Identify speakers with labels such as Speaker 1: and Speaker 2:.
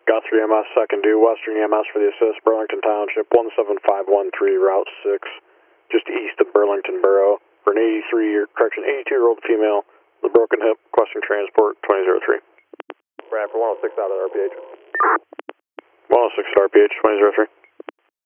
Speaker 1: Got 3 EMS, second due, Western EMS for the assist, Burlington Township, 17513, Route 6, just east of Burlington Borough, for an 82-year-old female with a broken hip, requesting transport, 2003.
Speaker 2: Brad, for 106 out of RPH.
Speaker 1: 106 RPH, 2003.